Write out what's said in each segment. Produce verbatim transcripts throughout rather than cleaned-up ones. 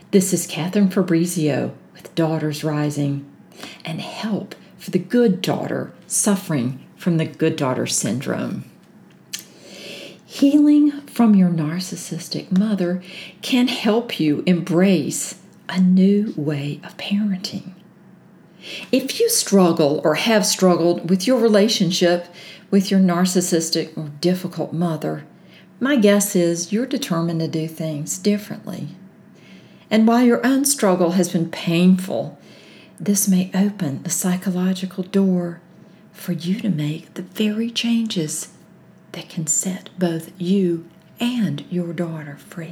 This is Catherine Fabrizio with Daughters Rising and help for the good daughter suffering from the good daughter syndrome. Healing from your narcissistic mother can help you embrace a new way of parenting. If you struggle or have struggled with your relationship with your narcissistic or difficult mother, my guess is you're determined to do things differently. And while your own struggle has been painful, this may open a psychological door for you to make the very changes that can set both you and your daughter free.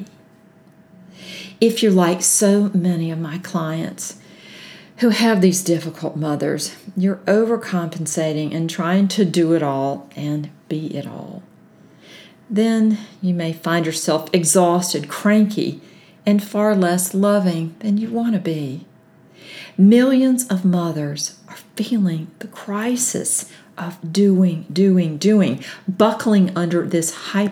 If you're like so many of my clients who have these difficult mothers, you're overcompensating and trying to do it all and be it all. Then you may find yourself exhausted, cranky, and far less loving than you want to be. Millions of mothers are feeling the crisis of doing, doing, doing, buckling under this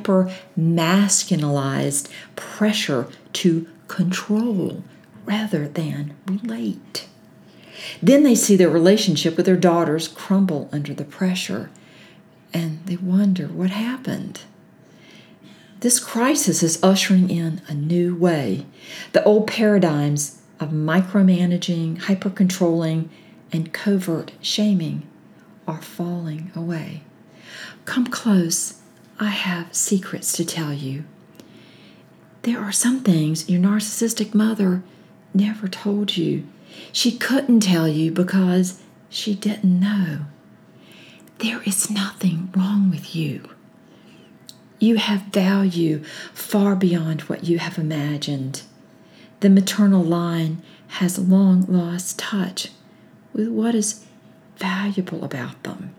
hyper-masculinized pressure to control rather than relate. Then they see their relationship with their daughters crumble under the pressure, and they wonder what happened. This crisis is ushering in a new way. The old paradigms of micromanaging, hyper-controlling, and covert shaming are falling away. Come close. I have secrets to tell you. There are some things your narcissistic mother never told you. She couldn't tell you because she didn't know. There is nothing wrong with you. You have value far beyond what you have imagined. The maternal line has long lost touch with what is valuable about them.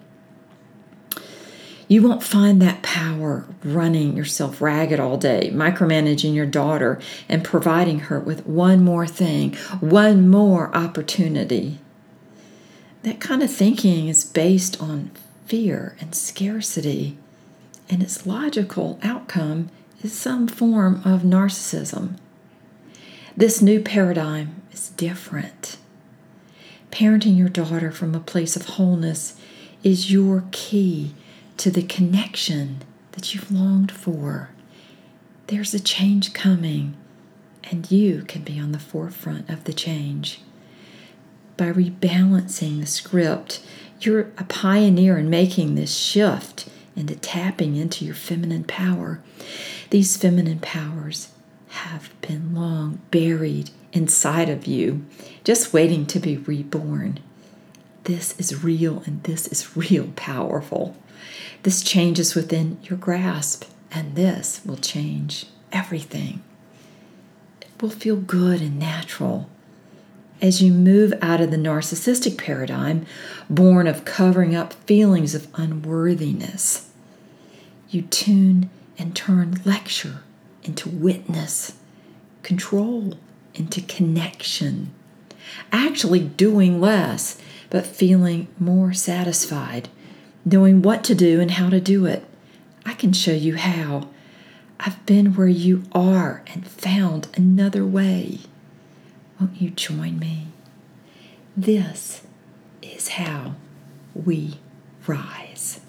You won't find that power running yourself ragged all day, micromanaging your daughter and providing her with one more thing, one more opportunity. That kind of thinking is based on fear and scarcity, and its logical outcome is some form of narcissism. This new paradigm is different. Parenting your daughter from a place of wholeness is your key to the connection that you've longed for. There's a change coming, and you can be on the forefront of the change. By rebalancing the script, you're a pioneer in making this shift into tapping into your feminine power. These feminine powers have been long buried inside of you, just waiting to be reborn. This is real, and this is real powerful. This changes within your grasp, and this will change everything. It will feel good and natural as you move out of the narcissistic paradigm, born of covering up feelings of unworthiness. You tune and turn lecture into witness, control into connection, actually doing less, but feeling more satisfied, knowing what to do and how to do it. I can show you how. I've been where you are and found another way. Won't you join me? This is how we rise.